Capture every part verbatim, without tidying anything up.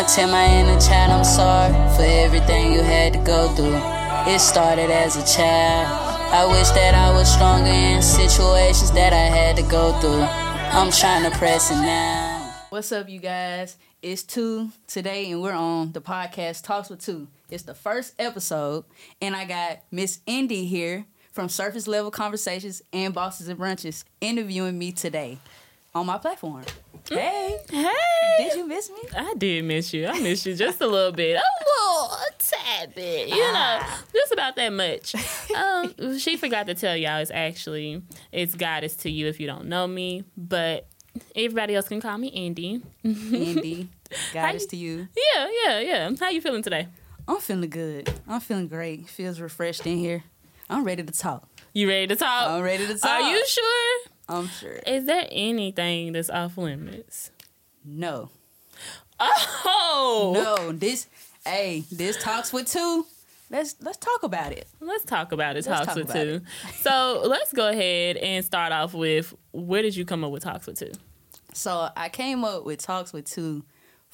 I tell my inner child I'm sorry for everything you had to go through. It started as a child. I wish that I was stronger in situations that I had to go through. I'm trying to press it now. What's up, you guys? It's two today, and we're on the podcast Talks with Two. It's the first episode, and I got Miss Indy here from Surface Level Conversations and Bosses and Brunches interviewing me today on my platform. Hey. Hey. Did you miss me? I did miss you. I missed you just a little bit. A little, a tad bit. You know, just about that much. Um, she forgot to tell y'all it's actually, it's Goddess to you if you don't know me. But everybody else can call me Indy. Indy. Goddess you, to you. Yeah, yeah, yeah. How you feeling today? I'm feeling good. I'm feeling great. Feels refreshed in here. I'm ready to talk. You ready to talk? I'm ready to talk. Are you sure? I'm sure. Is there anything that's off limits? No. Oh! No. This, hey, this Talks with Two. Let's let's talk about it. Let's talk about it, Let's Talks talk with about Two. it. So let's go ahead and start off with, where did you come up with Talks with Two? So I came up with Talks with Two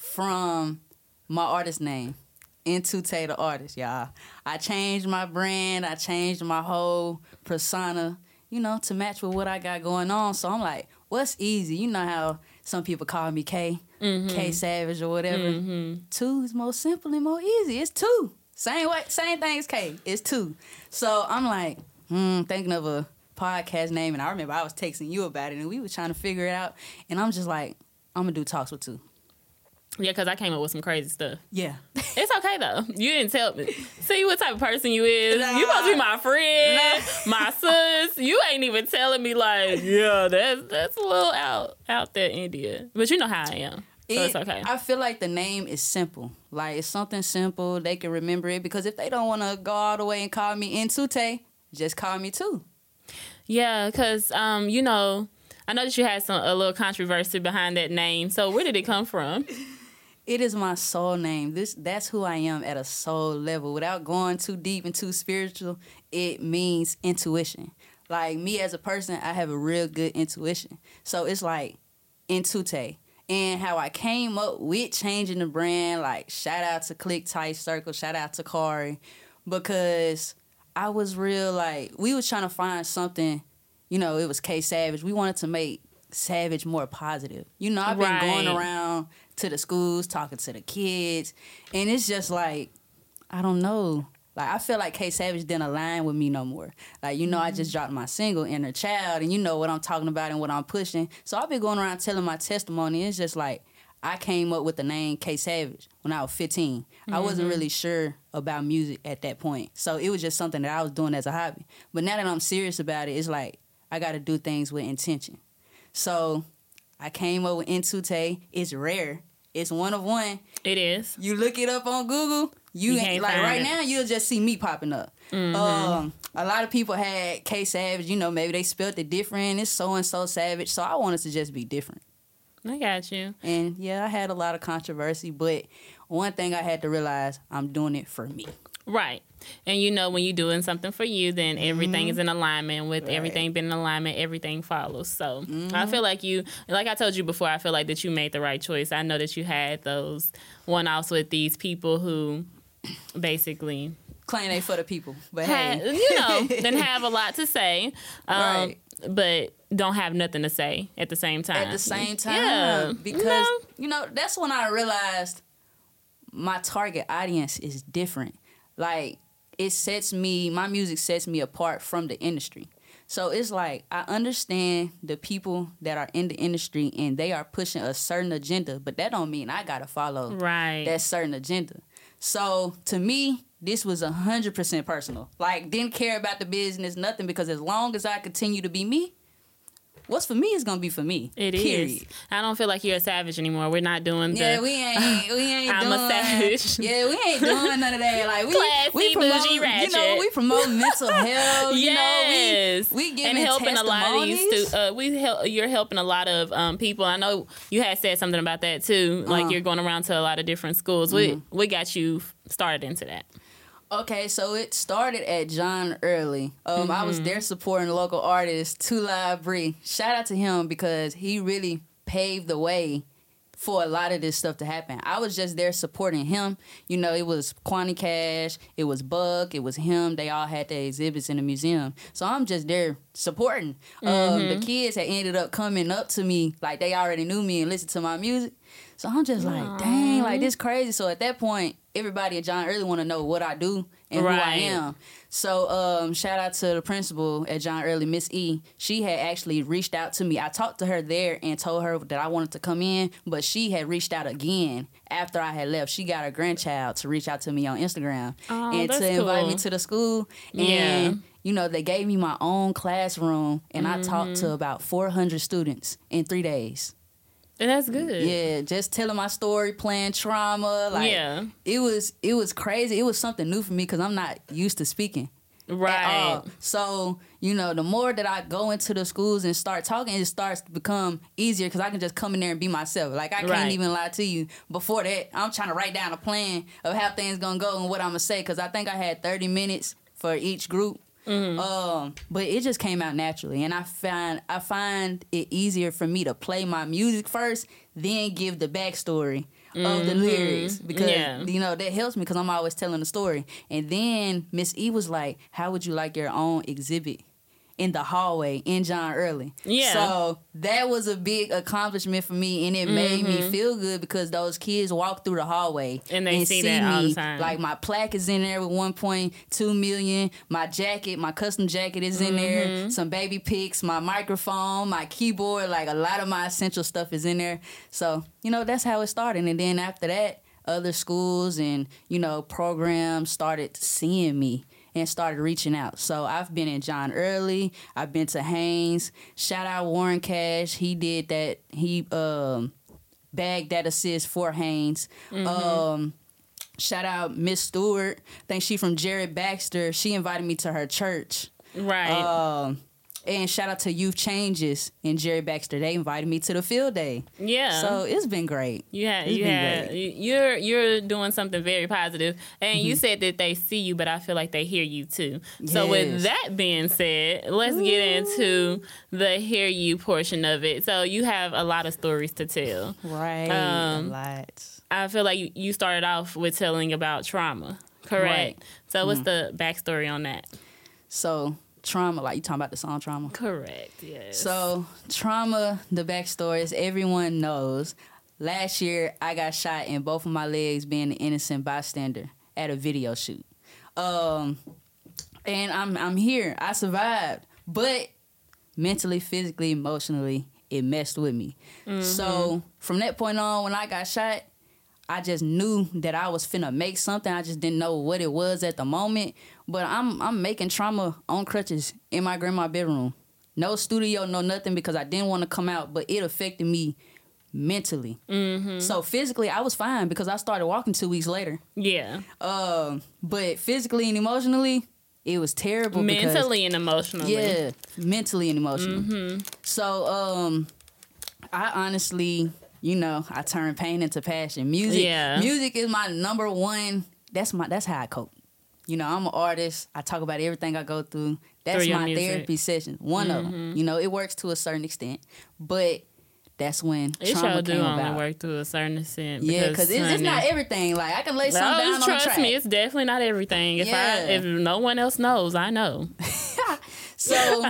from my artist name, Intute the artist, y'all. I changed my brand. I changed my whole persona, you know, to match with what I got going on. So I'm like, what's easy? You know how some people call me K, Mm-hmm. K Savage or whatever. Mm-hmm. Two is more simple and more easy. It's two. Same way, same thing as K. It's two. So I'm like, hmm, thinking of a podcast name, and I remember I was texting you about it, and we were trying to figure it out. And I'm just like, I'm gonna do Talks with Two. Yeah, because I came up with some crazy stuff. Yeah. It's okay, though. You didn't tell me. See what type of person you is. Nah. You supposed to be my friend, my sis. You ain't even telling me, like, yeah, that's that's a little out out there, India. But you know how I am. So It, it's okay. I feel like the name is simple. Like, it's something simple. They can remember it. Because if they don't want to go all the way and call me Intute, just call me Two. Yeah, because, um, you know, I know that you had some a little controversy behind that name. So where did it come from? It is my soul name. This That's who I am at a soul level. Without going too deep and too spiritual, it means intuition. Like, me as a person, I have a real good intuition. So it's like Intute. And how I came up with changing the brand, like, shout out to Click Tight Circle, shout out to Kari, because I was real, like, we was trying to find something, you know, it was K Savage. We wanted to make Savage more positive. You know, I've been Right. going around to the schools, talking to the kids, and it's just like, I don't know. Like, I feel like K Savage didn't align with me no more. Like, you know, mm-hmm. I just dropped my single, Inner Child, and you know what I'm talking about and what I'm pushing. So I've been going around telling my testimony. It's just like, I came up with the name K Savage when I was fifteen. Mm-hmm. I wasn't really sure about music at that point. So it was just something that I was doing as a hobby. But now that I'm serious about it, it's like, I got to do things with intention. So I came up with Intute. It's rare. It's one of one. It is. You look it up on Google, you, You ain't can't like find right it. now you'll just see me popping up. Mm-hmm. Um, a lot of people had K Savage, you know, maybe they spelled it different. It's so and so Savage. So I wanted to just be different. I got you. And yeah, I had a lot of controversy, but one thing I had to realize, I'm doing it for me. Right. And you know, when you're doing something for you, then everything Mm-hmm. is in alignment. With Right. everything being in alignment, everything follows. So Mm-hmm. I feel like you, like I told you before, I feel like that you made the right choice. I know that you had those one-offs with these people who basically Claim they for the people, but had, hey. you know, then have a lot to say, um, Right. but don't have nothing to say at the same time. At the same time, Yeah. because No. you know that's when I realized my target audience is different. Like, it sets me, my music sets me apart from the industry. So it's like, I understand the people that are in the industry and they are pushing a certain agenda, but that don't mean I gotta follow Right. that certain agenda. So to me, this was one hundred percent personal. Like, didn't care about the business, nothing, because as long as I continue to be me, what's for me is gonna be for me. It period. is. I don't feel like you're a savage anymore. We're not doing the. Yeah, we ain't, we ain't I'm doing. a savage. Yeah, we ain't doing none of that. Like, we, Classy, we promote, bougie, you know, ratchet. we promote mental health. You Yes, know, we we giving and helping a lot of these. testimonies. Stu- uh, we help. You're helping a lot of um, people. I know you had said something about that too. Like Uh-huh. you're going around to a lot of different schools. Mm-hmm. We we got you started into that. Okay, so it started at John Early. Um, mm-hmm. I was there supporting local artist Two Live Bree. Shout out to him because he really paved the way for a lot of this stuff to happen. I was just there supporting him. You know, it was Kwani Cash, it was Buck, it was him. They all had their exhibits in the museum. So I'm just there supporting. Mm-hmm. Um, the kids had ended up coming up to me like they already knew me and listened to my music. So I'm just like, Aww. dang, like this crazy. So at that point, everybody at John Early want to know what I do and right. who I am. So um, shout out to the principal at John Early, Miss E. She had actually reached out to me. I talked to her there and told her that I wanted to come in, but she had reached out again after I had left. She got her grandchild to reach out to me on Instagram oh, and that's to invite cool. me to the school. And, yeah. you know, they gave me my own classroom, and mm-hmm. I talked to about four hundred students in three days. And that's good. Yeah, just telling my story, playing trauma. Like, yeah. It was, it was crazy. It was something new for me because I'm not used to speaking. Right. So, you know, the more that I go into the schools and start talking, it starts to become easier because I can just come in there and be myself. Like, I can't right. even lie to you. Before that, I'm trying to write down a plan of how things going to go and what I'm going to say because I think I had thirty minutes for each group. Mm-hmm. Um, but it just came out naturally, and I find I find it easier for me to play my music first, then give the backstory mm-hmm. of the lyrics because yeah. you know that helps me because I'm always telling the story. And then Miss E was like, "How would you like your own exhibit in the hallway in John Early?" Yeah. So that was a big accomplishment for me, and it mm-hmm. made me feel good because those kids walk through the hallway and they and see, see that me. all the time. Like my plaque is in there with one point two million. My jacket, my custom jacket is in mm-hmm. there. Some baby pics, my microphone, my keyboard. Like a lot of my essential stuff is in there. So you know that's how it started, and then after that, other schools and you know programs started seeing me and started reaching out. So I've been in John Early. I've been to Haynes. Shout out Warren Cash. He did that. He um, bagged that assist for Haynes. Mm-hmm. Um, shout out Miss Stewart. I think she from Jared Baxter. She invited me to her church. Right. Um, and shout out to Youth Changes in Jerry Baxter. They invited me to the field day. Yeah. So it's been great. Yeah, you had, you're you're doing something very positive. And mm-hmm. you said that they see you, but I feel like they hear you too. Yes. So with that being said, let's Ooh. get into the hear you portion of it. So you have a lot of stories to tell. Right. Um, a lot. I feel like you, you started off with telling about trauma. Correct. Right. So what's mm-hmm. the backstory on that? So Trauma, like you talking about the song Trauma? Correct, yes. So, Trauma, the backstory is everyone knows. Last year, I got shot in both of my legs being an innocent bystander at a video shoot. Um, and I'm I'm here. I survived. But mentally, physically, emotionally, it messed with me. Mm-hmm. So, from that point on, when I got shot, I just knew that I was finna make something. I just didn't know what it was at the moment. But I'm I'm making Trauma on crutches in my grandma's bedroom. No studio, no nothing because I didn't want to come out, but it affected me mentally. Mm-hmm. So physically, I was fine because I started walking two weeks later. Yeah. Um, but physically and emotionally, it was terrible. Mentally because, and emotionally. Yeah, mentally and emotionally. Mm-hmm. So um, I honestly, you know, I turned pain into passion. Music, yeah. music is my number one. That's my. That's how I cope. You know, I'm an artist. I talk about everything I go through. That's through my music. therapy session. One mm-hmm. of them. You know, it works to a certain extent, but that's when it trauma sure do came only about. work to a certain extent. Yeah, because it's, it's not everything. Like I can lay something no, down on trust the track. me, it's definitely not everything. If yeah. I, if no one else knows, I know. so,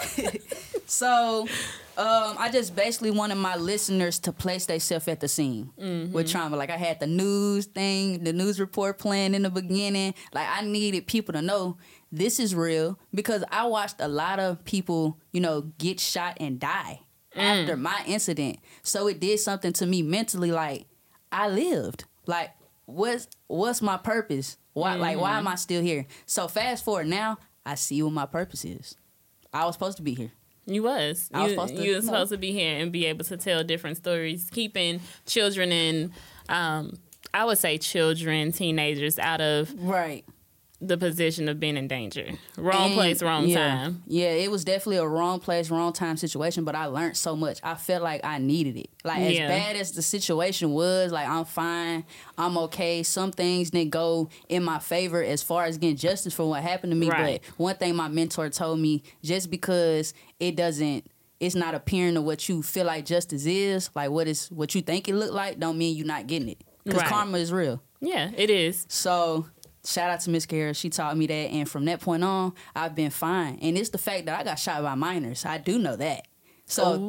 so. Um, I just basically wanted my listeners to place themselves at the scene mm-hmm. with trauma. Like I had the news thing, the news report playing in the beginning. Like I needed people to know this is real because I watched a lot of people, you know, get shot and die mm. after my incident. So it did something to me mentally. Like I lived. Like what's what's my purpose? Why mm-hmm. like why am I still here? So fast forward now, I see what my purpose is. I was supposed to be here. You was. I was you, supposed to, you was no. supposed to be here and be able to tell different stories, keeping children and, um, I would say children, teenagers out of right the position of being in danger. Wrong and, place, wrong yeah, time. Yeah, it was definitely a wrong place, wrong time situation, but I learned so much. I felt like I needed it. Like, as yeah. bad as the situation was, like, I'm fine, I'm okay. Some things didn't go in my favor as far as getting justice for what happened to me, right. but one thing my mentor told me, just because it doesn't it's not appearing to what you feel like justice is, like what is what you think it look like, don't mean you're not getting it. Because Right. karma is real. Yeah, it is. So shout out to Miss Kara. She taught me that. And from that point on, I've been fine. And it's the fact that I got shot by minors. I do know that. So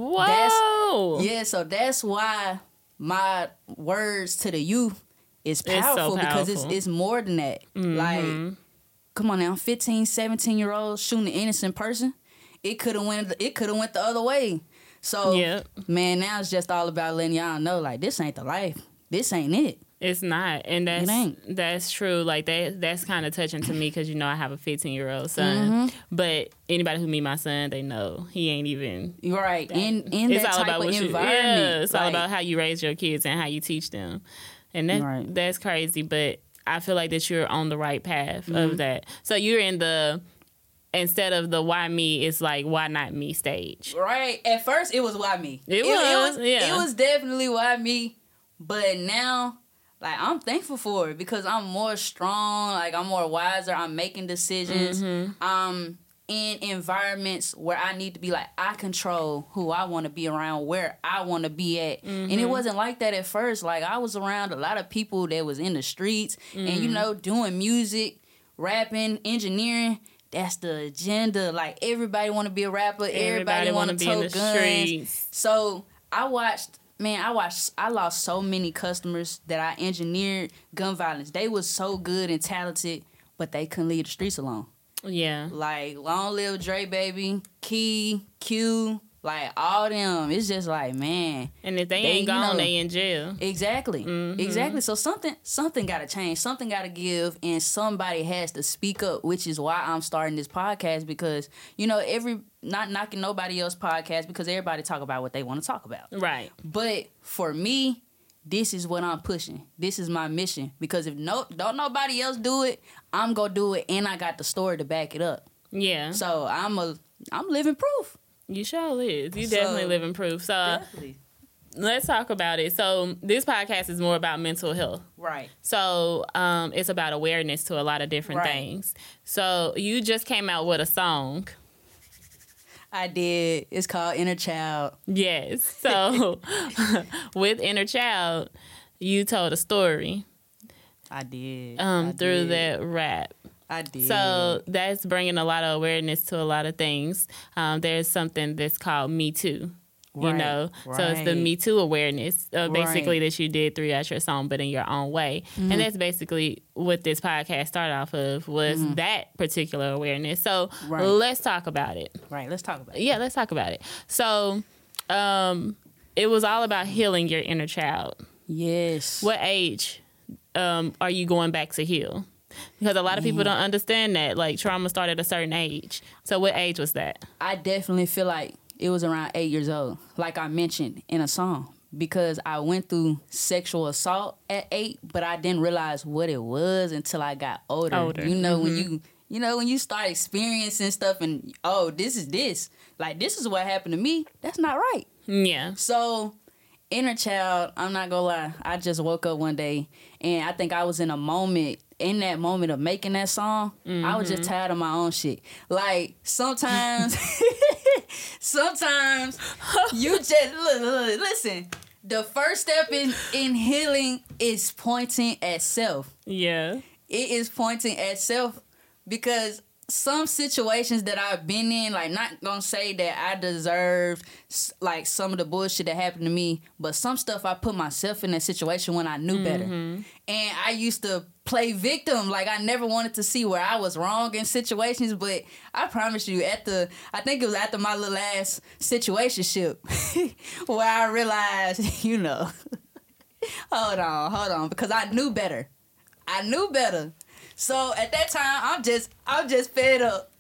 Whoa. that's yeah, so that's why my words to the youth is It's so powerful, because it's powerful. it's more than that. Like, come on now, fifteen, seventeen year olds shooting an innocent person. It could have went it could have went the other way. So Yep. man, now it's just all about letting y'all know, like, this ain't the life. This ain't it. It's not, and that's ain't. that's true. Like that, that's kind of touching to me because you know I have a fifteen year old son. Mm-hmm. But anybody who meet my son, they know he ain't even. You're right. In in It's that all type about of what you. environment. Yeah, it's all like, about how you raise your kids and how you teach them, and that Right. that's crazy. But I feel like that you're on the right path Mm-hmm. of that. So you're in the instead of the why me, it's like why not me stage. Right. At first, it was why me. It was, yeah. It was definitely why me. But now, like, I'm thankful for it because I'm more strong. Like, I'm more wiser. I'm making decisions. Mm-hmm. Um, in environments where I need to be, like, I control who I want to be around, where I want to be at. Mm-hmm. And it wasn't like that at first. Like, I was around a lot of people that was in the streets and, Mm-hmm. you know, doing music, rapping, engineering. That's the agenda. Like, everybody want to be a rapper. Everybody, Everybody want wanna to be in tote the guns. streets. So I watched, man, I watched, I lost so many customers that I engineered gun violence. They was so good and talented, but they couldn't leave the streets alone. Yeah. Like, long live Dre, baby, Key, Q, like, all them. It's just like, man. And if they, They, ain't you gone, know- they in jail. Exactly. Mm-hmm. Exactly. So something something got to change. Something got to give, and somebody has to speak up, which is why I'm starting this podcast because, you know, every not knocking nobody else podcast because everybody talk about what they want to talk about. Right. But for me, this is what I'm pushing. This is my mission because if no don't nobody else do it, I'm going to do it, and I got the story to back it up. Yeah. So I'm a I'm living proof. You sure is. You So- definitely living proof. So Definitely. let's talk about it. So this podcast is more about mental health. Right. So um, it's about awareness to a lot of different Right. things. So you just came out with a song. I did. It's called Inner Child. Yes. So with Inner Child, you told a story I did. um, I through did. that rap. I did. So that's bringing a lot of awareness to a lot of things. Um, there's something that's called Me Too. You Right, know, so it's the right. Me Too awareness, uh, basically Right. that you did throughout your song, but in your own way, Mm-hmm. and that's basically what this podcast started off of was that particular awareness. So Mm-hmm. Right. let's talk about it. Right, let's talk about it. Yeah, let's talk about it. So um, it was all about healing your inner child. Yes. What age um, are you going back to heal? Because a lot of people don't understand that. Like trauma started at a certain age. So what age was that? I definitely feel like it was around eight years old, like I mentioned in a song, because I went through sexual assault at eight, but I didn't realize what it was until I got older. Older. You know, when you you know when you start experiencing stuff and oh, this is this. Like this is what happened to me. That's not right. Yeah. So, inner child, I'm not gonna lie. I just woke up one day and I think I was in a moment, in that moment of making that song, I was just tired of my own shit. Like, sometimes, sometimes you just, look, look, listen, the first step in, in healing is pointing at self. Yeah. It is pointing at self because some situations that I've been in, like, not gonna say that I deserved s- like some of the bullshit that happened to me, but some stuff I put myself in that situation when I knew better. And I used to play victim, like I never wanted to see where I was wrong in situations, but I promise you, at the, I think it was after my little ass situationship where I realized, you know, hold on, hold on, because I knew better. I knew better. So at that time, I'm just, I'm just fed up.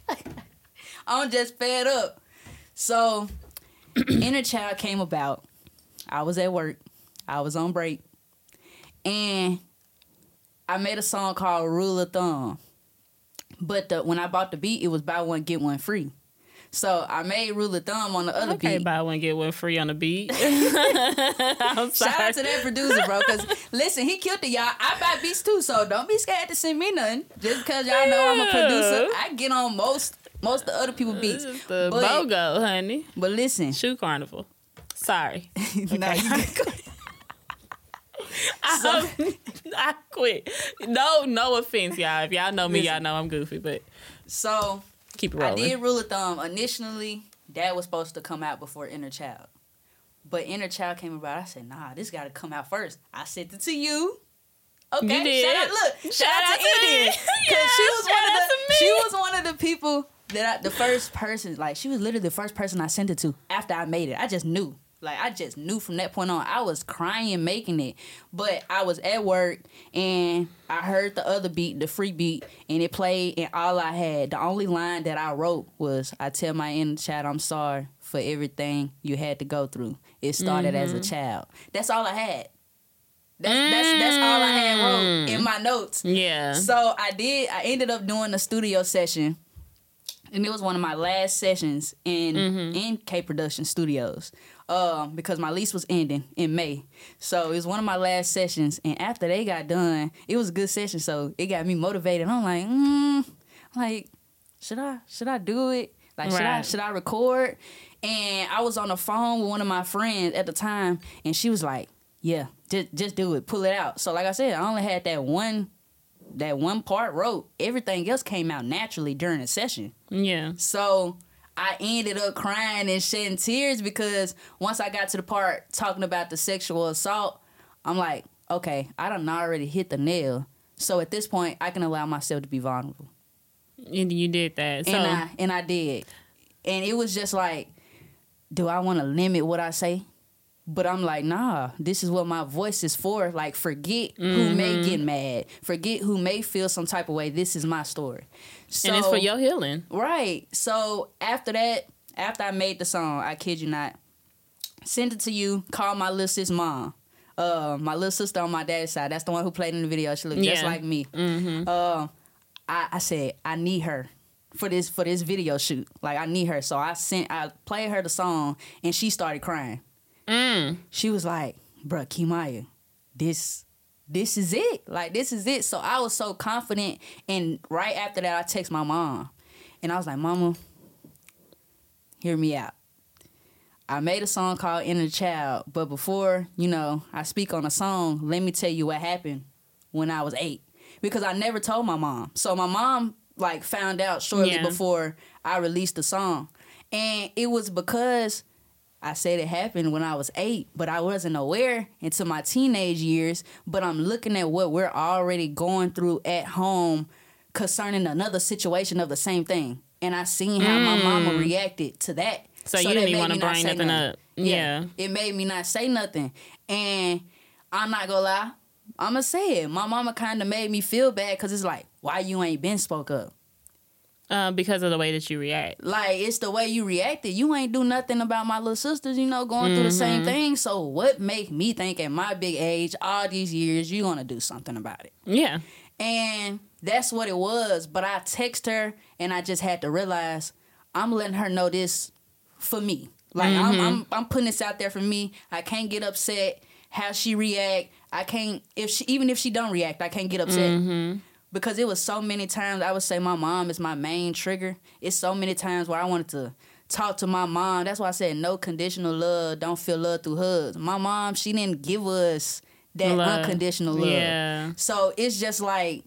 I'm just fed up. So, Inner Child came about. I was at work. I was on break. And I made a song called Rule of Thumb. But the, when I bought the beat, it was buy one, get one free. So I made Rule of Thumb on the other Okay, beat. buy one get one free on the beat. I'm Shout sorry. out to that producer, bro. Because listen, he killed it, y'all. I buy beats too, so don't be scared to send me nothing. Just because y'all know I'm a producer, I get on most most of the other people beats. This is the but, BOGO, honey. But listen. Shoe Carnival. Sorry. Okay. No, you I, I quit. No, no offense, y'all. If y'all know me, Listen. y'all know I'm goofy, but So keep it I rolling. did rule of thumb. Initially, that was supposed to come out before Inner Child. But Inner Child came about. I said, nah, this got to come out first. I sent it to you. Okay, You did. shout out, look, shout, Shout out out to to Indian. me. Because Yeah, she was shout one of out the, to me. she was one of the people that I, the first person, like she was literally the first person I sent it to after I made it. I just knew. Like, I just knew from that point on. I was crying making it. But I was at work, and I heard the other beat, the free beat, and it played, and all I had, the only line that I wrote was, I tell my inner child I'm sorry for everything you had to go through. It started mm-hmm. as a child. That's all I had. That's, mm. that's, that's all I had wrote in my notes. Yeah. So I did, I ended up doing a studio session. And it was one of my last sessions in mm-hmm. in K Production Studios um, because my lease was ending in May. So it was one of my last sessions. And after they got done, it was a good session. So it got me motivated. I'm like, mm, like, should I should I do it? Like, should right. I should I record? And I was on the phone with one of my friends at the time, and she was like, yeah, just just do it, pull it out. So like I said, I only had that one. That one part wrote. Everything else came out naturally during the session. Yeah. So I ended up crying and shedding tears because once I got to the part talking about the sexual assault, I'm like, okay, I done already hit the nail. So at this point, I can allow myself to be vulnerable. And you did that. So. And I and I did. And it was just like, do I want to limit what I say? But I'm like, nah, this is what my voice is for. Like, forget mm-hmm. who may get mad. Forget who may feel some type of way. This is my story. So, and it's for your healing. Right. So after that, after I made the song, I kid you not, sent it to you, called my little sis mom. Uh, my little sister on my dad's side. That's the one who played in the video. She looked yeah. just like me. Mm-hmm. Uh, I, I said, I need her. For this for this video shoot. Like, I need her. So I sent I played her the song, and she started crying. Mm. She was like, bruh, Kimaya, this this is it. Like, this is it. So I was so confident. And right after that, I text my mom. And I was like, Mama, hear me out. I made a song called Inner Child. But before, you know, I speak on a song, let me tell you what happened when I was eight. Because I never told my mom. So my mom, like, found out shortly yeah. before I released the song. And it was because I said it happened when I was eight, but I wasn't aware until my teenage years. But I'm looking at what we're already going through at home concerning another situation of the same thing. And I seen how mm. my mama reacted to that. So, so you didn't want to bring nothing, nothing up. Yeah. yeah. It made me not say nothing. And I'm not going to lie. I'm going to say it. My mama kind of made me feel bad because it's like, why you ain't been spoke up? Uh, because of the way that you react. Like, it's the way you reacted. You ain't do nothing about my little sisters, you know, going mm-hmm. through the same thing. So what make me think at my big age, all these years, you gonna do something about it? Yeah. And that's what it was. But I text her, and I just had to realize I'm letting her know this for me. Like, mm-hmm. I'm, I'm I'm putting this out there for me. I can't get upset how she react. I can't, if she even if she don't react, I can't get upset. Mm-hmm. Because it was so many times, I would say my mom is my main trigger. It's so many times where I wanted to talk to my mom. That's why I said no conditional love, don't feel love through hugs. My mom, she didn't give us that love. Unconditional love. Yeah. So it's just like,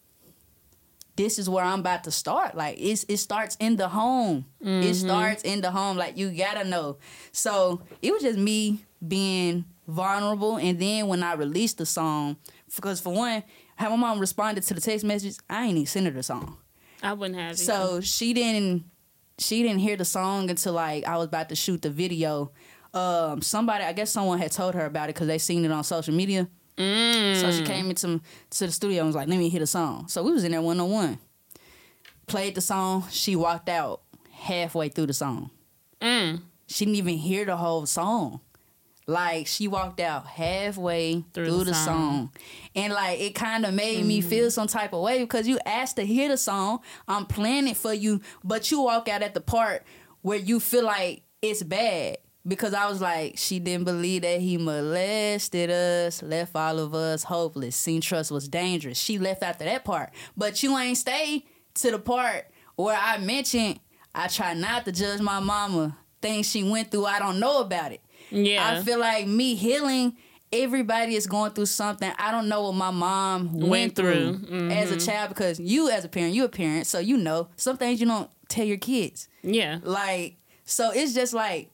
this is where I'm about to start. Like, it's, it starts in the home. Mm-hmm. It starts in the home. Like, you gotta know. So it was just me being vulnerable. And then when I released the song, because for one, how my mom responded to the text message, I ain't even sent her the song. I wouldn't have. So either. she didn't, she didn't hear the song until like I was about to shoot the video. Um, somebody, I guess someone had told her about it because they seen it on social media. Mm. So she came into to the studio and was like, "Let me hear the song." So we was in there one on one. Played the song. She walked out halfway through the song. Mm. She didn't even hear the whole song. Like, she walked out halfway through, through the, the song. song. And, like, it kind of made mm. me feel some type of way because you asked to hear the song. I'm playing it for you, but you walk out at the part where you feel like it's bad. Because I was like, she didn't believe that he molested us, left all of us hopeless, seen trust was dangerous. She left after that part. But you ain't stay to the part where I mentioned I try not to judge my mama. Things she went through, I don't know about it. Yeah. I feel like me healing, everybody is going through something. I don't know what my mom went, Went through, through. Mm-hmm. as a child, because you as a parent, you a parent, so you know some things you don't tell your kids. Yeah. Like, so it's just like,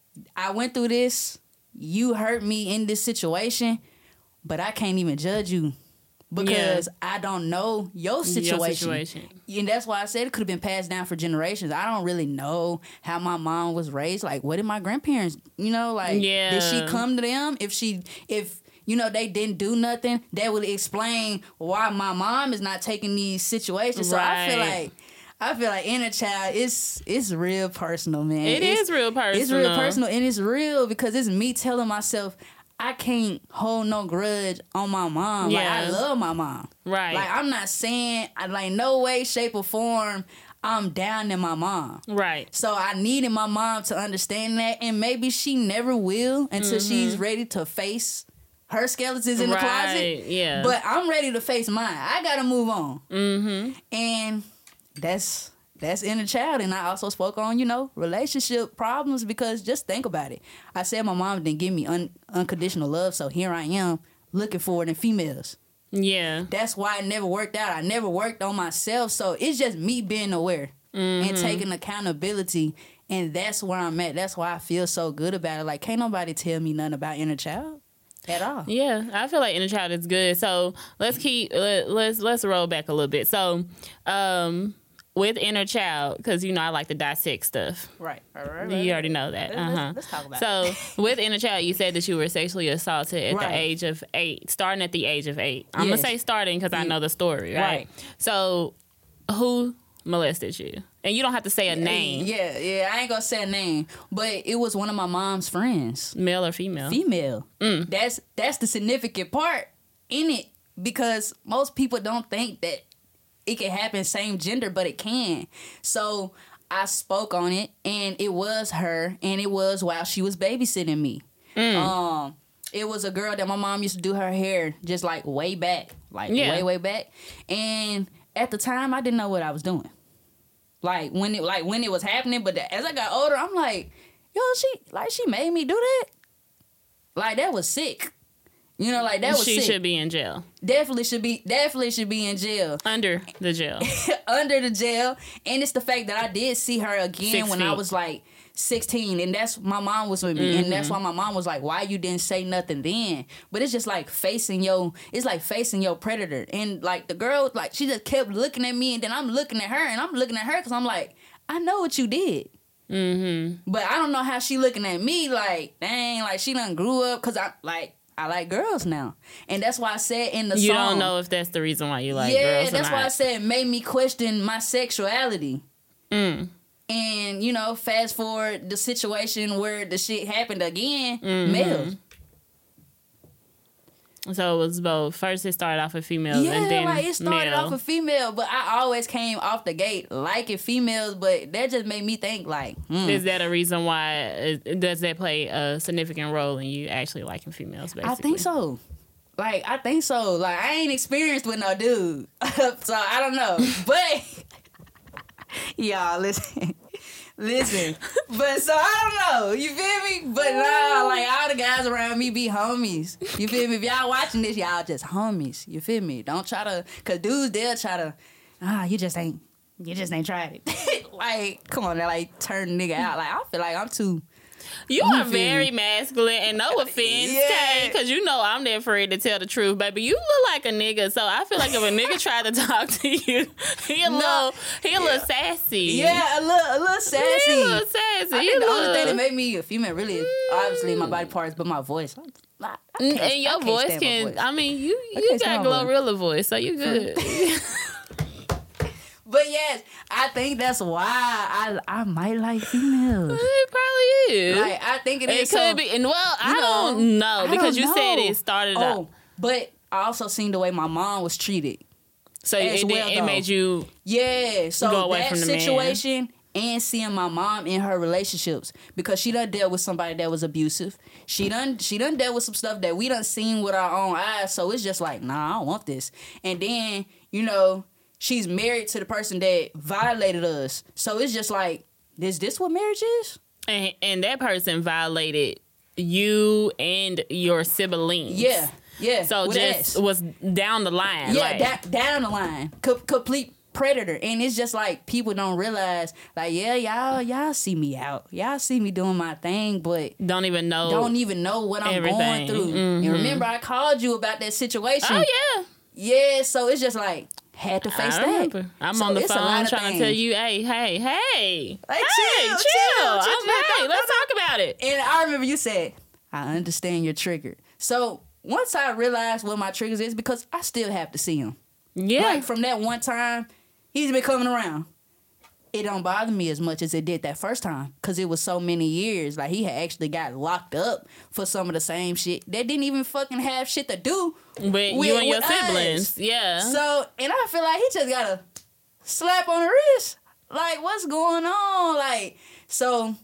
I went through this, you hurt me in this situation, but I can't even judge you because yeah. I don't know your situation. Your situation. And that's why I said it could have been passed down for generations. I don't really know how my mom was raised. Like, what did my grandparents, you know, like, yeah. did she come to them? If she, if, you know, they didn't do nothing, that would explain why my mom is not taking these situations. So right. I feel like, I feel like inner child, it's it's real personal, man. It it's, is real personal. It's real personal, and it's real because it's me telling myself I can't hold no grudge on my mom. Yeah. Like, I love my mom. Right. Like, I'm not saying, like, no way, shape, or form I'm down in my mom. Right. So I needed my mom to understand that, and maybe she never will until mm-hmm. she's ready to face her skeletons in the right. closet. Yeah. But I'm ready to face mine. I gotta move on. Mm-hmm. And that's that's inner child. And I also spoke on, you know, relationship problems, because just think about it. I said my mom didn't give me un- unconditional love, so here I am looking for it in females. Yeah. That's why it never worked out. I never worked on myself, so it's just me being aware mm-hmm. and taking accountability, and that's where I'm at. That's why I feel so good about it. Like, can't nobody tell me nothing about inner child at all. Yeah, I feel like inner child is good. So let's keep let, let's let's roll back a little bit. So, um. with inner child, because, you know, I like to dissect stuff. Right. Right, right, right. You already know that. Let's, uh-huh. let's, let's talk about so, it. So, with inner child, you said that you were sexually assaulted at right. the age of eight, starting at the age of eight. I'm yes. going to say starting because yeah. I know the story, right? Right. So, who molested you? And you don't have to say a name. Yeah, yeah. I ain't going to say a name. But it was one of my mom's friends. Male or female? Female. Mm. That's That's the significant part in it, because most people don't think that it can happen same gender, but it can. So I spoke on it, and it was her, and it was while she was babysitting me. Mm. Um, it was a girl that my mom used to do her hair just like way back, like yeah. way way back. And at the time, I didn't know what I was doing. Like when it like when it was happening, but as I got older, I'm like, yo, she like she made me do that. Like, that was sick. You know, like, that was She sick. should be in jail. Definitely should be, definitely should be in jail. Under the jail. Under the jail. And it's the fact that I did see her again Six when feet. I was like sixteen. And that's, my mom was with me. Mm-hmm. And that's why my mom was like, why you didn't say nothing then? But it's just like facing your, it's like facing your predator. And like the girl, like, she just kept looking at me, and then I'm looking at her, and I'm looking at her because I'm like, I know what you did. Mm-hmm. But I don't know how she looking at me like, dang, like she done grew up, because I, like, I like girls now. And that's why I said in the you song. You don't know if that's the reason why you like yeah, girls. Yeah, that's or why not. I said it made me question my sexuality. Mm. And, you know, fast forward the situation where the shit happened again, mm-hmm. males. So it was both. First it started off with females, yeah, and then like it started male. off with female, but I always came off the gate liking females, but that just made me think like, hmm. Is that a reason why, uh, does that play a significant role in you actually liking females, basically? I think so. Like, I think so. Like, I ain't experienced with no dude, so I don't know. But, y'all, listen. Listen, but so I don't know, you feel me? But nah, like, all the guys around me be homies. You feel me? If y'all watching this, y'all just homies. You feel me? Don't try to, cause dudes, they'll try to, ah, you just ain't, you just ain't tried it. Like, come on, they like turn the nigga out. Like, I feel like I'm too. You are very masculine, and no offense, yeah. Kay, because you know I'm there for you to tell the truth, baby. You look like a nigga, so I feel like if a nigga tried to talk to you, he a no. little, he a little sassy. Yeah, a little, a little sassy. He a little sassy. I you think the look... only thing that made me a female really is obviously my body parts, but my voice. I, I and your voice can, voice. I mean, you you got Glorilla voice, so you good. But yes, I think that's why I I might like females. It probably is. Like, I think it, it is. It could so, be. And well, I know, don't know because don't you know. said it started oh, out. But I also seen the way my mom was treated. So it, well, it made you yeah. So go away that from the situation man. And seeing my mom in her relationships, because she done dealt with somebody that was abusive. She done she done dealt with some stuff that we done seen with our own eyes. So it's just like, nah, I don't want this. And then, you know, she's married to the person that violated us. So it's just like, is this what marriage is? And, and that person violated you and your siblings. Yeah, yeah. So with just S. was down the line. Yeah, like, da- down the line. Co- complete predator. And it's just like people don't realize, like, yeah, y'all y'all see me out. Y'all see me doing my thing, but don't even know. don't even know what I'm everything. going through. Mm-hmm. And remember, I called you about that situation. Oh, yeah. Yeah, so it's just like, had to face I that. remember. I'm So on the it's a lot phone of trying things. to tell you, hey, hey, hey. Like, hey, chill, chill. chill, I'm, chill, chill. hey, No, let's no, talk about it. And I remember you said, I understand you're triggered. So once I realized what my triggers is, because I still have to see him. Yeah. Like from that one time, he's been coming around. It don't bother me as much as it did that first time, because it was so many years. Like, he had actually got locked up for some of the same shit that didn't even fucking have shit to do With, with you and your with siblings. us. Yeah. So, and I feel like he just got a slap on the wrist. Like, what's going on? Like, so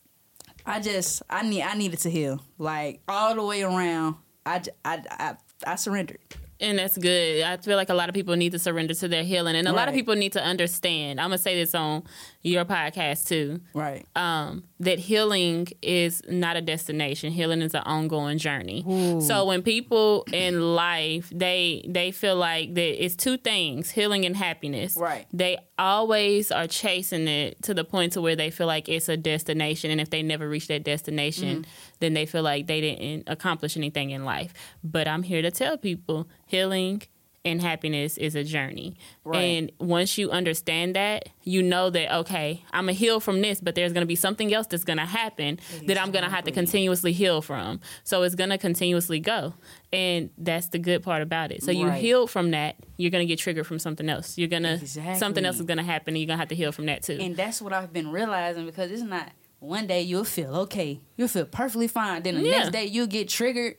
I just, I need, I needed to heal. Like, all the way around, I, j- I, I, I surrendered. And that's good. I feel like a lot of people need to surrender to their healing. And a lot of Right. people need to understand. I'm going to say this on your podcast too. Right. Um, that healing is not a destination. Healing is an ongoing journey. Ooh. So when people in life, they they feel like that it's two things, healing and happiness. Right. They always are chasing it to the point to where they feel like it's a destination. And if they never reach that destination, Mm-hmm. then they feel like they didn't accomplish anything in life. But I'm here to tell people healing and happiness is a journey. Right. And once you understand that, you know that, okay, I'm going to heal from this, but there's going to be something else that's going to happen that I'm going to have to continuously heal from. So it's going to continuously go. And that's the good part about it. So you Right. heal from that, you're going to get triggered from something else. You're going to, Exactly. something else is going to happen and you're going to have to heal from that too. And that's what I've been realizing, because it's not one day you'll feel okay. You'll feel perfectly fine. Then the Yeah. next day you'll get triggered.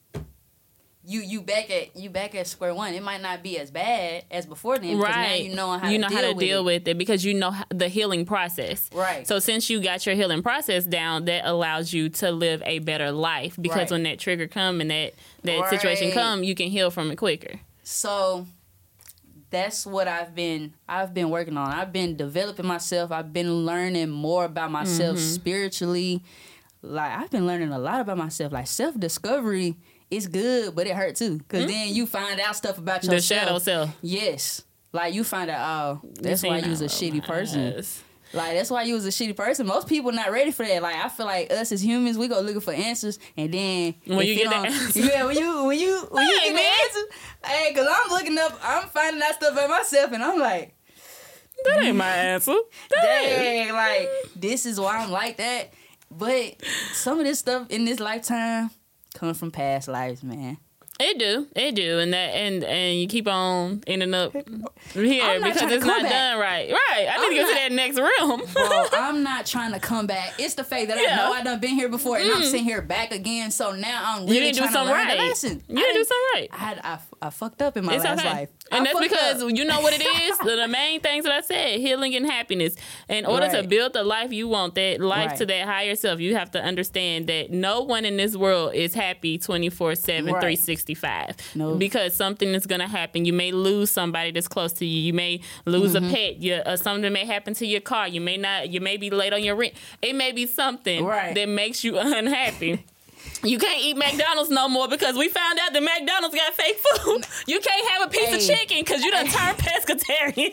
You you back at you back at square one. It might not be as bad as before then, because now Right. you know how you to know deal how to with deal it. with it because you know how- the healing process. Right. So since you got your healing process down, that allows you to live a better life, because Right. when that trigger come and that that situation Right. come, you can heal from it quicker. So that's what I've been I've been working on. I've been developing myself. I've been learning more about myself Mm-hmm. spiritually. Like, I've been learning a lot about myself. Like, self-discovery is good, but it hurt too. Because then you find out stuff about yourself. The shadow self. Yes. Like, you find out, oh, that's why you was a shitty person. Yes. Like, that's why you was a shitty person. Most people not ready for that. Like, I feel like us as humans, we go looking for answers, and then When if you get the don't- answer. yeah, when you when you when you Hey, get man. the answer, hey, cause I'm looking up, I'm finding out stuff about myself, and I'm like, That ain't my answer. That ain't. dang, like, this is why I'm like that. But some of this stuff in this lifetime comes from past lives, man. It do, it do, and that and and you keep on ending up here I'm not because trying to it's come not back. done right. Right, I need I'm to go to not- that next realm. Bro, I'm not trying to come back. It's the fact that I Yeah. know I done been here before, and I'm sitting here back again. So now I'm really you didn't do trying to something learn right. the lesson. You I didn't do something right. I had I, I fucked up in my It's last okay. life, And I that's fucked because up. you know what it is? the, the main things that I said, healing and happiness. In order to Right. build the life you want, that life Right. to that higher self, you have to understand that no one in this world is happy twenty-four seven, Right. three sixty-five. No. Because something is going to happen. You may lose somebody that's close to you. You may lose Mm-hmm. a pet. You, uh, something may happen to your car. You may not. You may be late on your rent. It may be something Right. that makes you unhappy. You can't eat McDonald's no more because we found out that McDonald's got fake food. You can't have a piece of Hey. chicken because you done turned pescatarian.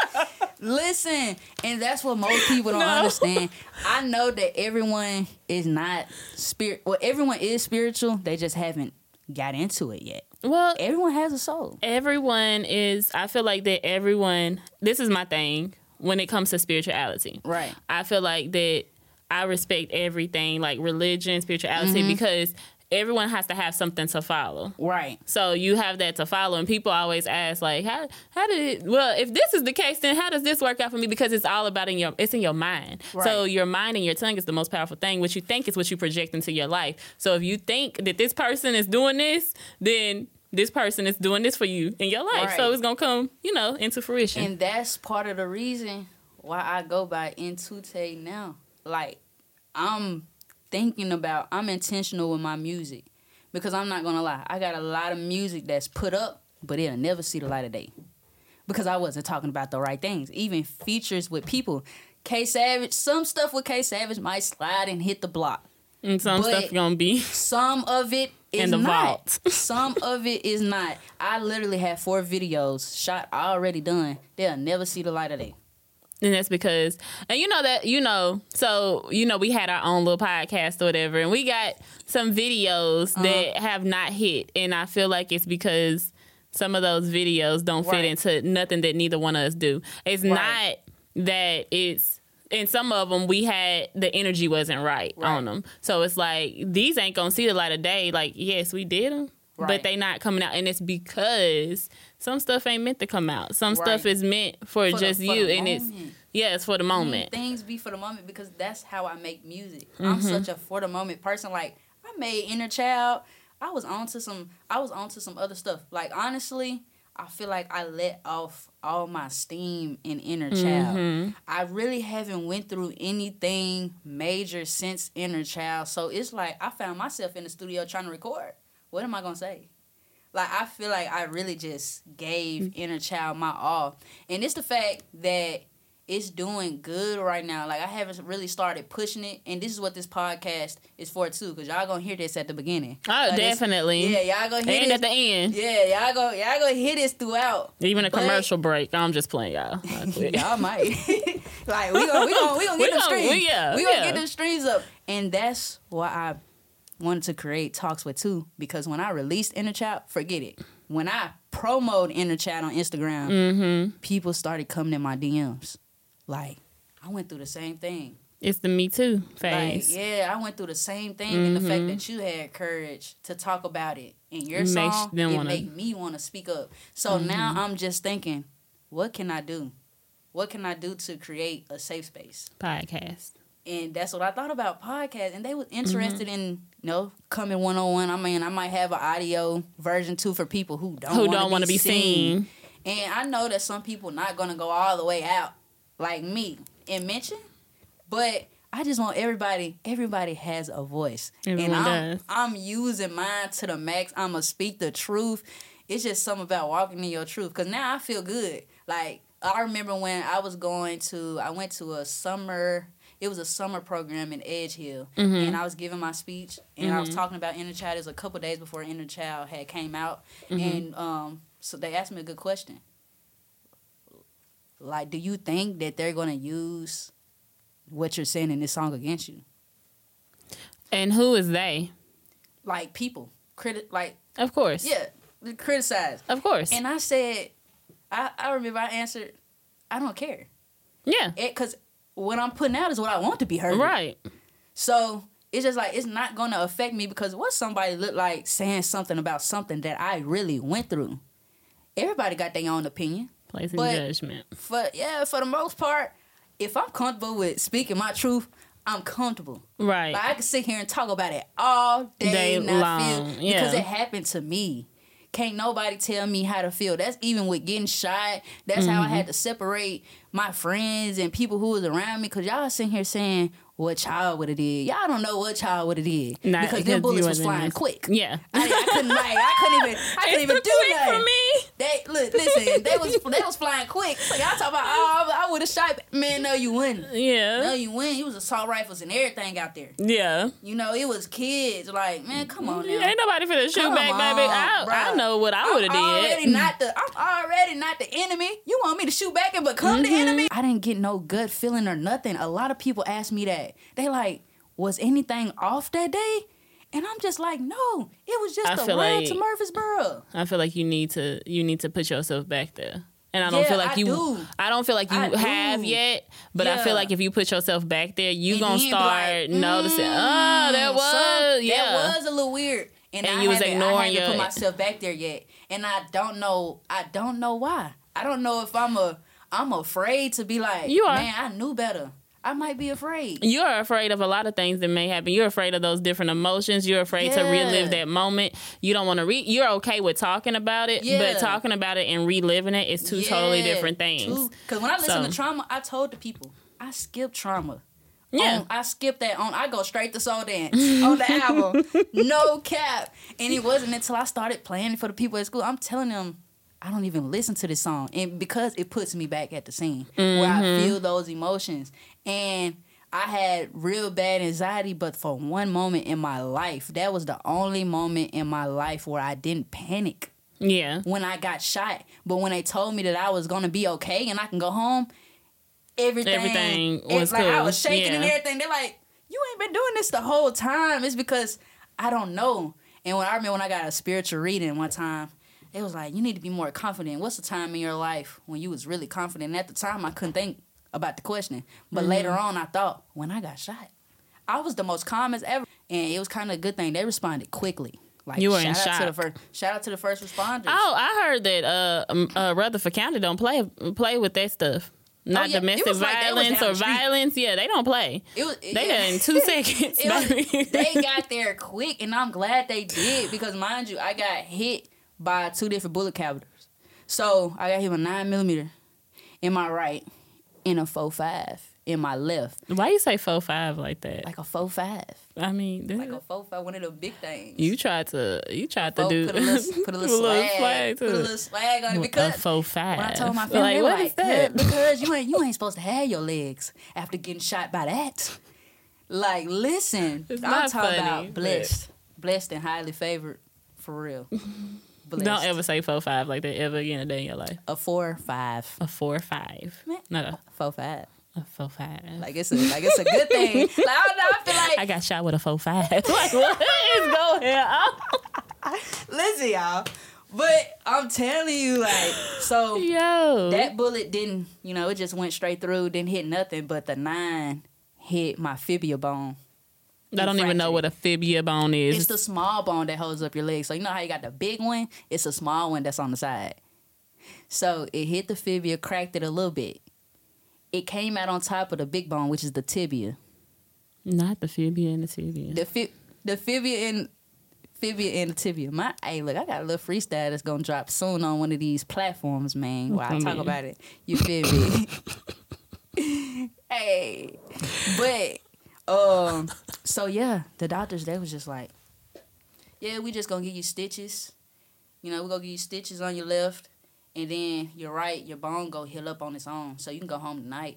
Listen, and that's what most people don't No. understand. I know that everyone is not spirit. Well, everyone is spiritual. They just haven't got into it yet. Well, Everyone has a soul. everyone is, I feel like that everyone, this is my thing when it comes to spirituality. Right. I feel like that I respect everything, like religion, spirituality, Mm-hmm. because everyone has to have something to follow. Right. So you have that to follow, and people always ask, like, how how did it? Well, if this is the case, then how does this work out for me? Because it's all about in your, it's in your mind. So Right. your mind and your tongue is the most powerful thing. What you think is what you project into your life. So if you think that this person is doing this, then this person is doing this for you in your life. Right. So it's gonna come, you know, into fruition. And that's part of the reason why I go by Intute now. Like, I'm thinking about, I'm intentional with my music. Because I'm not going to lie, I got a lot of music that's put up, but it'll never see the light of day. because I wasn't talking about the right things. Even features with people. K Savage, some stuff with K Savage might slide and hit the block. And some But stuff gonna be some of it is in the not. vault. Some of it is not. I literally have four videos shot already done. They'll never see the light of day. And that's because, and you know that, you know, so, you know, we had our own little podcast or whatever, and we got some videos Uh-huh. that have not hit. And I feel like it's because some of those videos don't fit Right. into nothing that neither one of us do. It's Right. not that it's, in some of them, we had, the energy wasn't right, Right. on them. So it's like, these ain't going to see the light of day. Like, yes, we did them, Right. but they not coming out. And it's because some stuff ain't meant to come out. Some Right. stuff is meant for, For the- just for you. the And it's, moment. yeah, it's for the moment. Things be for the moment because that's how I make music. Mm-hmm. I'm such a for the moment person. Like I made Inner Child. I was on to some I was on to some other stuff. Like honestly, I feel like I let off all my steam in Inner Child. Mm-hmm. I really haven't went through anything major since Inner Child. So it's like I found myself in the studio trying to record. What am I gonna say? Like I feel like I really just gave Inner Child my all. And it's the fact that it's doing good right now. Like I haven't really started pushing it, and this is what this podcast is for too. Cause y'all gonna hear this at the beginning. Oh, Like, this- definitely. Yeah, y'all gonna hear And this at the end. Yeah, y'all go, y'all gonna hear this throughout. Even a But- commercial break. I'm just playing, y'all. I quit. Y'all might. Like we gonna we gonna we gonna We get them gonna- streams. we- yeah, we gonna yeah. get them streams up, and that's why I wanted to create Talks with Two, because when I released Inner Child, forget it. When I promoted Inner Child on Instagram, Mm-hmm. people started coming in my D Ms. Like I went through the same thing. It's the Me Too Like, phase. yeah, I went through the same thing, and the fact Mhm. that you had courage to talk about it in your Makes song, them it wanna- make me want to speak up. So Mhm. now I'm just thinking, what can I do? What can I do to create a safe space? Podcast. And that's what I thought about podcasts. And they was interested Mm-hmm. in, you know, coming one on one. I mean, I might have an audio version too for people who don't Who wanna don't want to be seen. seen. And I know that some people not gonna go all the way out like me and mention, but I just want everybody. Everybody has a voice, Everyone and I'm, does. I'm using mine to the max. I'm gonna speak the truth. It's just something about walking in your truth. Cause now I feel good. Like I remember when I was going to, I went to a summer. It was a summer program in Edge Hill, Mm-hmm. and I was giving my speech, and I was talking about Inner Child. It was a couple days before Inner Child had came out, Mm-hmm. and um, so they asked me a good question. Like, do you think that they're gonna use what you're saying in this song against you? And who is they? Like people, criti- like Of course. yeah, criticize. Of course. And I said, I I remember I answered, I don't care, yeah. because what I'm putting out is what I want to be heard. Right. So it's just like it's not gonna affect me, because what somebody look like saying something about something that I really went through. Everybody got their own opinion. Placing But- judgment. For yeah, for the most part, if I'm comfortable with speaking my truth, I'm comfortable. Right. Like I can sit here and talk about it all day, Day not long, feel, yeah. because it happened to me. Can't nobody tell me how to feel. That's even with getting shot. That's how I Mm-hmm. had to separate my friends and people who was around me, because y'all sitting here saying what child would have did. Y'all don't know what child would have did, Not because because them you bullets was wasn't flying this- quick. Yeah. I, I couldn't like I couldn't even I couldn't even It's do quick nothing. for me. They look, listen. They was they was flying quick. So y'all talk about, oh, I would have shot. Man, no, you wouldn't. No, Yeah. you wouldn't. It was assault rifles and everything out there. Yeah. You know, it was kids. Like, man, come on now. Ain't nobody finna shoot Come back, on, baby. I, I bruh. know what I would have I'm already did. not the. I'm already not the enemy. You want me to shoot back and become Mm-hmm. the enemy? I didn't get no gut feeling or nothing. A lot of people ask me that. They like, was anything off that day? And I'm just like, no, it was just I a feel ride like- to Murfreesboro. I feel like you need to you need to put yourself back there. And I don't Yeah, feel like I you do. I don't feel like you I have do. yet, but I Yeah. feel like if you put yourself back there, you And gonna then be start like, noticing, mm, oh, that was son, yeah. that was a little weird. And, And I you was haven't, I ignoring haven't your- put myself back there yet. And I don't know I don't know why. I don't know if I'm a I'm afraid to be like, You are. man, I knew better. I might be afraid. You're afraid of a lot of things that may happen. You're afraid of those different emotions. You're afraid to Yeah. relive that moment. You don't want to re. You're okay with talking about it, Yeah. but talking about it and reliving it is two totally Yeah, different things. Because when I listen So- to trauma, I told the people, I skip trauma. Yeah. On, I skip that on. I go straight to Soul Dance on the album. No cap. And it wasn't until I started playing for the people at school. I'm telling them, I don't even listen to this song. And because it puts me back at the scene mm-hmm. where I feel those emotions. And I had real bad anxiety, but for one moment in my life, that was the only moment in my life where I didn't panic. Yeah. When I got shot. But when they told me that I was going to be okay and I can go home, everything, everything was it, like cool. I was shaking yeah. and everything. They're like, you ain't been doing this the whole time. It's because I don't know. And when I remember when I got a spiritual reading one time, it was like, you need to be more confident. What's the time in your life when you was really confident? And at the time, I couldn't think about the question. But mm-hmm. later on, I thought, when I got shot, I was the most calm as ever. And it was kind of a good thing. They responded quickly. Like, you were shout in out shock. To the first, shout out to the first responders. Oh, I heard that uh, um, uh, Rutherford County don't play play with that stuff. Not oh, yeah. domestic violence like or violence. Yeah, they don't play. It was, it, they done in two seconds, baby. Was, they got there quick, and I'm glad they did because, mind you, I got hit by two different bullet calibers. So I got hit with a nine millimeter in my right and a four five in my left. Why you say four five like that? Like a four five. I mean, like a four five, one of the big things. You tried to, you tried to do put a little, put a little swag, swag put a little swag on it because a four five. When I told my family, like, what like, is that? Because you ain't you ain't supposed to have your legs after getting shot by that. Like, listen, it's I'm not talking funny, about blessed, but... blessed and highly favored, for real. Blessed. Don't ever say four five like that ever again a day in your life. A four five. A four five. No, no. Four five. A four five. Like it's a like it's a good thing. Like I don't know. I feel like I got shot with a four five. Like what is going on? Listen, y'all. But I'm telling you, like, so Yo. that bullet didn't, you know, it just went straight through, didn't hit nothing. But the nine hit my fibula bone. I don't even know what a fibula bone is. It's the small bone that holds up your leg. So you know how you got the big one? It's a small one that's on the side. So it hit the fibula, cracked it a little bit. It came out on top of the big bone, which is the tibia. Not the fibula and the tibia. The fi- the fibula and fibula and the tibia. My hey, look, I got a little freestyle that's gonna drop soon on one of these platforms, man. While I talk about it, you feel me? Hey, but um, so yeah, the doctors they was just like, yeah, we just gonna give you stitches. You know, we gonna give you stitches on your left. And then your right, your bone go heal up on its own. So you can go home tonight.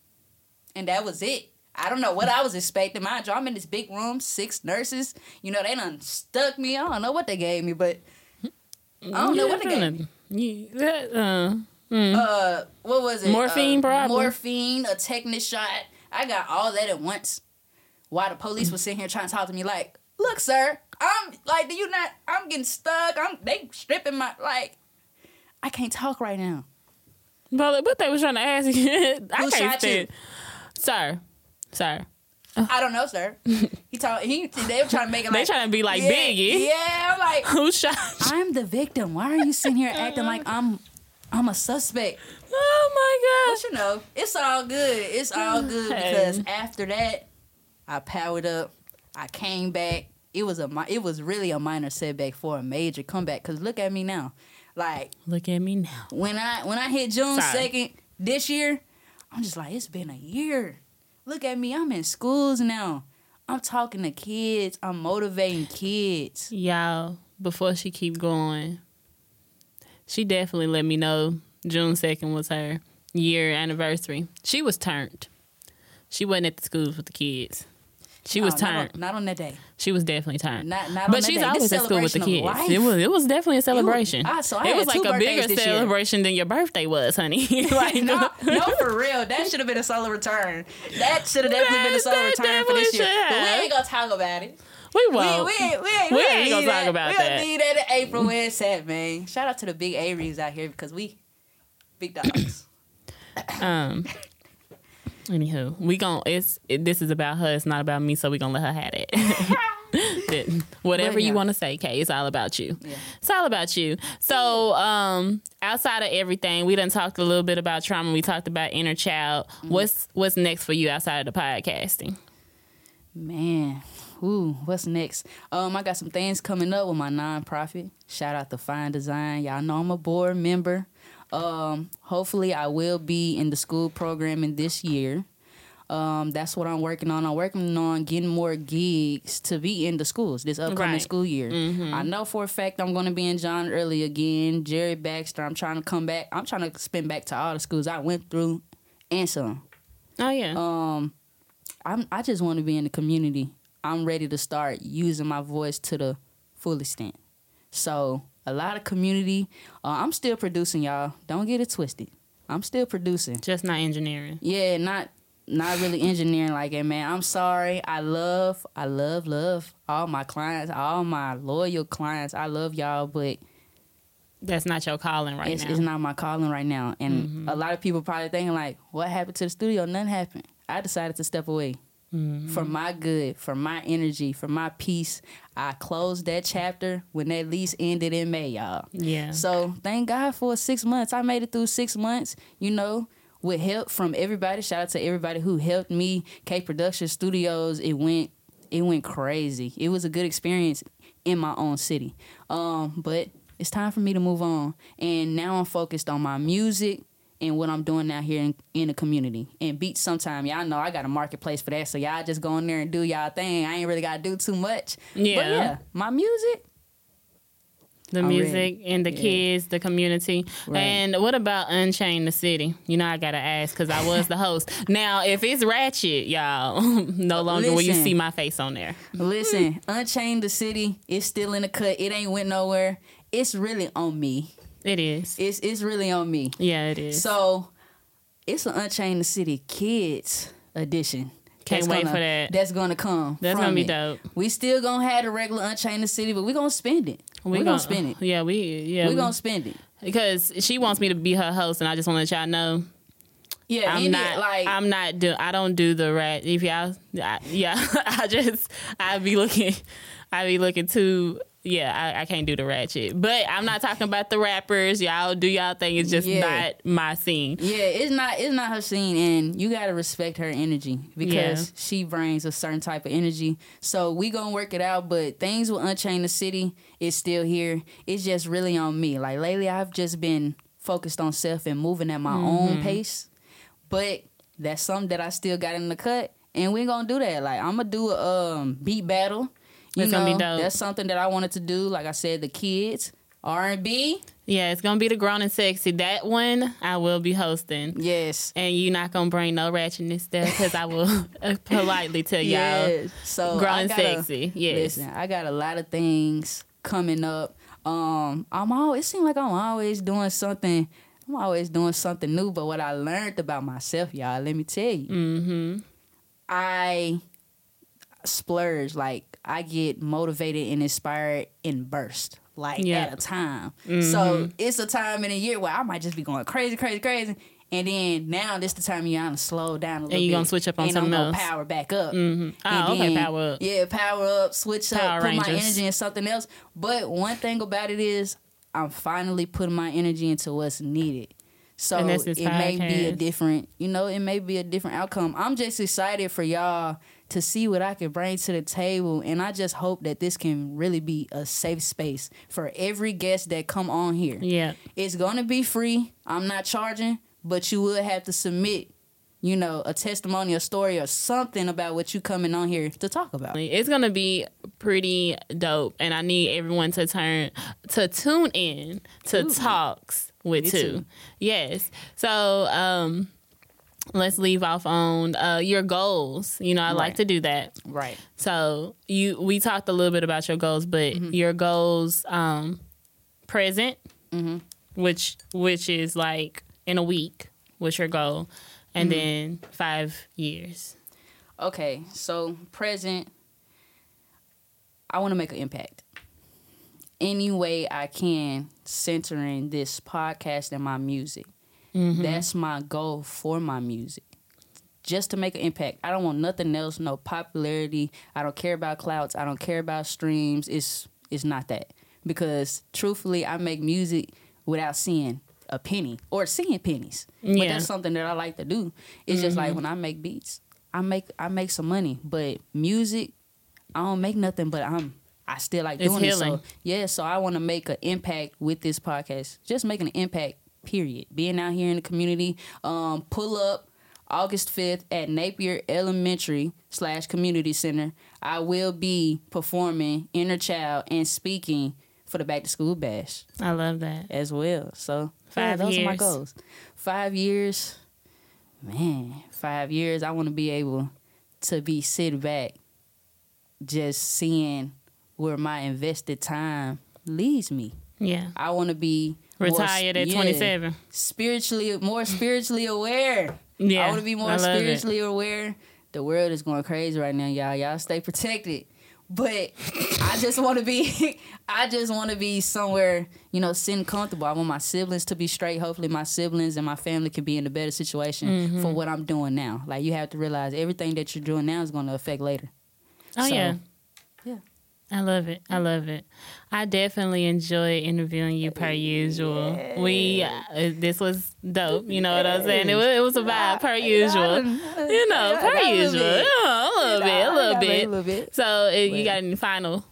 And that was it. I don't know what I was expecting. Mind you, I'm in this big room, six nurses. You know, they done stuck me. I don't know what they gave me, but I don't know what they gave me. Yeah, uh, mm. uh, what was it? Morphine, uh, probably. Morphine, a tetanus shot. I got all that at once. While the police was sitting here trying to talk to me like, look, sir, I'm, like, do you not, I'm getting stuck. I'm, they stripping my, like, I can't talk right now. But what they was trying to ask you, I Who can't shot stand. you? Sir, sir. I don't know, sir. He told he. They were trying to make it like they trying to be like yeah, Biggie. Yeah, I'm like, who shot you? I'm the victim. Why are you sitting here acting like I'm I'm a suspect? Oh my But you know, it's all good. It's all good Hey. because after that, I powered up. I came back. It was a mi- it was really a minor setback for a major comeback. Cause look at me now. Like, look at me now. When I when I hit June Sorry. second this year, I'm just like, it's been a year. Look at me, I'm in schools now. I'm talking to kids. I'm motivating kids. Y'all, before she keep going, she definitely let me know June second was her year anniversary. She was turned. She wasn't at the schools with the kids. She no, was not turned. On, not on that day. She was definitely turned. Not, not but on that she's day. always This at school with the kids. life. It was it was definitely a celebration. It was, ah, so I it was had like two a bigger birthdays this celebration year. than your birthday was, honey. Like, no, no, for real. That should have been a solo return. That should have definitely been a solo That return for this year. definitely But we should ain't gonna talk about it. We won't. We, we, ain't, we ain't, We we ain't gonna need talk that. about we that. We don't need that in April where it's at, man. Shout out to the big Aries out here because we big dogs. Um. Anywho, we gon' it's it, this is about her. It's not about me, so we gonna let her have it. Then, whatever But, yeah. you want to say, Kay, it's all about you. Yeah. It's all about you. So, um, outside of everything, we done talked a little bit about trauma. We talked about inner child. Mm-hmm. What's what's next for you outside of the podcasting? Man, ooh, what's next? Um, I got some things coming up with my nonprofit. Shout out to Fine Design. Y'all know I'm a board member. Um, hopefully I will be in the school programming this year. Um, that's what I'm working on. I'm working on getting more gigs to be in the schools this upcoming Right. school year. Mm-hmm. I know for a fact I'm going to be in John Early again. Jerry Baxter. I'm trying to come back. I'm trying to spin back to all the schools I went through and some. Oh yeah. Um, I'm. I just want to be in the community. I'm ready to start using my voice to the full extent. So a lot of community. Uh, I'm still producing, y'all. Don't get it twisted. I'm still producing. Just not engineering. Yeah, not not really engineering like it, man. I'm sorry. I love, I love, love all my clients, all my loyal clients. I love y'all, but That's not your calling right it's, now. it's not my calling right now. And Mm-hmm. a lot of people probably thinking like, what happened to the studio? Nothing happened. I decided to step away. Mm-hmm. For my good, for my energy, for my peace. I closed that chapter when that lease ended in May, y'all. Yeah. So thank God for six months. I made it through six months, you know, with help from everybody. Shout out to everybody who helped me. K Production Studios. It went, it went crazy. It was a good experience in my own city. Um, but it's time for me to move on, and now I'm focused on my music and what I'm doing out here in, in the community. And beats sometime, y'all know I got a marketplace for that, so y'all just go in there and do y'all thing. I ain't really got to do too much. Yeah. But yeah, my music. The I'm music ready. and the Yeah. kids, the community. Right. And what about Unchained the City? You know, I got to ask because I was the host. Now, if it's ratchet, y'all, no longer will you Listen. see my face on there. Listen, Unchained the City is still in the cut. It ain't went nowhere. It's really on me. It is. It's it's really on me. Yeah, it is. So it's an Unchained the City Kids edition. Can't That's wait gonna- for that. That's gonna come. That's from gonna be it. dope. We still gonna have the regular Unchained the City, but we gonna spend it. We, gonna, spend it. Yeah, we yeah. We gonna spend it. because she wants me to be her host, and I just want to let y'all know Yeah, I'm any- not. like I'm not do. I don't do the rat. If y'all, I, yeah, I just I be looking. I be looking too. Yeah, I, I can't do the ratchet. But I'm not talking about the rappers. Y'all do y'all thing. It's just Yeah. not my scene. Yeah, it's not it's not her scene, and you gotta respect her energy because Yeah. she brings a certain type of energy. So we gonna work it out, but things with Unchained the City is still here. It's just really on me. Like lately, I've just been focused on self and moving at my own pace. But that's something that I still got in the cut, and we gonna do that. Like I'm gonna do a um, beat battle. You It's know, gonna be dope. that's something that I wanted to do. Like I said, the kids R and B. Yeah, it's gonna be the grown and sexy. That one I will be hosting. Yes. And you're not gonna bring no ratchetness there because I will politely tell y'all Yes. So grown I and gotta- sexy. Yes. Listen, I got a lot of things coming up. Um, I'm always it seems like I'm always doing something. I'm always doing something new. But what I learned about myself, y'all, let me tell you, Mm-hmm. I splurge. Like I get motivated and inspired in burst, like Yeah. at a time. Mm-hmm. So it's a time in a year where I might just be going crazy, crazy, crazy. And then now this the time you gotta slow down a little you bit. gonna switch up on and something I'm gonna else. power back up. Mm-hmm. Oh, And okay, then- power up. Yeah, power up, switch Power up, put my Rangers. energy in something else. But one thing about it is I'm finally putting my energy into what's needed. So And it this is may be a podcast. different, you know, it may be a different outcome. I'm just excited for y'all to see what I can bring to the table. And I just hope that this can really be a safe space for every guest that come on here. Yeah. It's going to be free. I'm not charging, but you will have to submit, you know, a testimony, a story, or something about what you coming on here to talk about. It's gonna be pretty dope, and I need everyone to turn to tune in to Ooh. Talks with Me Two. too. Yes. So um, let's leave off on uh, your goals. You know, I like Right. to do that. Right. So you, we talked a little bit about your goals, but Mm-hmm. your goals um, present, Mm-hmm. which which is like in a week. What's your goal? And Mm-hmm. then five years. Okay, so present, I want to make an impact. Any way I can, centering this podcast and my music. That's my goal for my music. Just to make an impact. I don't want nothing else, no popularity. I don't care about clouds. I don't care about streams. It's it's not that. Because truthfully, I make music without seeing a penny or seeing pennies. But Yeah. that's something that I like to do. It's just like when I make beats, I make I make some money. But music, I don't make nothing, but I'm I still like It's doing healing. it. So yeah, so I want to make an impact with this podcast. Just making an impact, period. Being out here in the community, um, pull up August fifth at Napier Elementary slash Community Center, I will be performing Inner Child and speaking for the Back to School Bash. I love that. As well. So, Five yeah, those years. are my goals. Five years. Man, five years. I want to be able to be sit back just seeing where my invested time leads me. Yeah. I want to be Retired more, at yeah, twenty-seven. Spiritually, more spiritually aware. Yeah. I want to be more I love spiritually it. aware. The world is going crazy right now, y'all. Y'all stay protected. But I just want to be, I just want to be somewhere, you know, sitting comfortable. I want my siblings to be straight. Hopefully my siblings and my family can be in a better situation Mm-hmm. for what I'm doing now. Like, you have to realize everything that you're doing now is going to affect later. Oh, So, yeah. Yeah. I love it. I love it. I definitely enjoy interviewing you per usual. We, uh, this was dope. You know what I'm saying? It was, it was a vibe per usual. You know, per usual. You know, a little bit, a little bit. A little bit. So, uh, you got any final?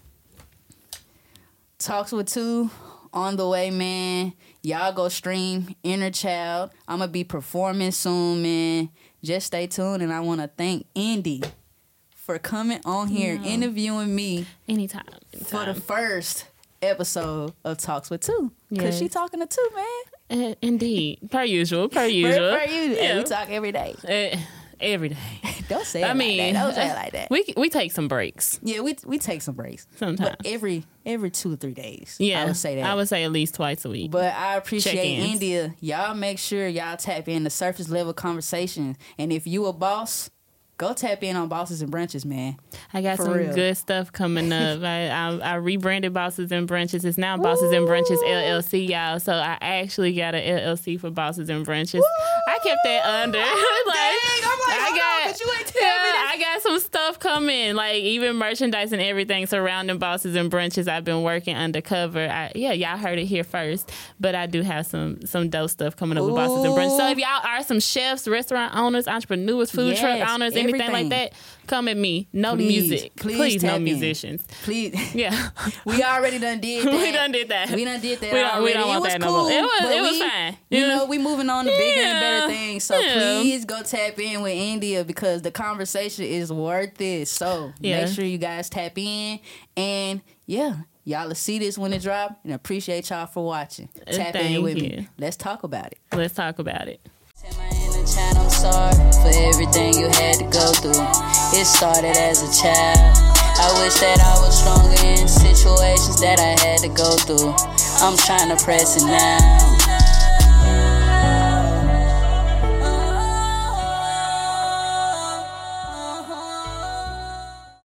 Talks with Two on the way, man. Y'all go stream Inner Child. I'm going to be performing soon, man. Just stay tuned. And I want to thank Indy for coming on here, Yeah. interviewing me Anytime. for anytime. the first episode of Talks with Two. Because Yes. she talking to Two, man. Uh, indeed. Per usual. Per For, usual. for you. Yeah. We talk every day. Uh, every day. Don't say it I mean, like that. Don't say it like that. We we take some breaks Yeah, we we take some breaks. sometimes. But every every two or three days. Yeah, I would say that. I would say at least twice a week. But I appreciate Check-ins. India. Y'all make sure y'all tap in the surface level conversation. And if you a boss, go tap in on Bosses and Brunches, man. I got For some real. good stuff coming up. I, I I rebranded Bosses and Brunches. It's now Bosses and Brunches L L C, y'all. So I actually got an L L C for Bosses and Brunches. I kept that under. like, Dang, I'm like, I hold got, on, 'cause you ain't tell yeah, me this. I got some stuff coming, like even merchandise and everything surrounding Bosses and Brunches. I've been working undercover. I, yeah, y'all heard it here first. But I do have some some dope stuff coming up with Bosses and Brunches. So if y'all are some chefs, restaurant owners, entrepreneurs, food truck Yes, owners, anything everything. like that, come at me. No Please, music. please Please, no tap in. musicians. Please. Yeah. We already done did that. we done did that. We done did that We don't- we already. don't want it was that no cool, more. It was- but it was we, fine. You Yeah. know, we moving on to bigger and better Yeah. things. So Yeah. please go tap in with India because the conversation is worth it. So Yeah. make sure you guys tap in. And yeah, y'all will see this when it drop. And appreciate y'all for watching. Uh, Tap in thank with you. me. Let's talk about it. Let's talk about it. Tell my inner child I'm sorry for everything you had to go through. It started as a child. I wish that I was stronger in situations that I had to go through. I'm trying to press it now.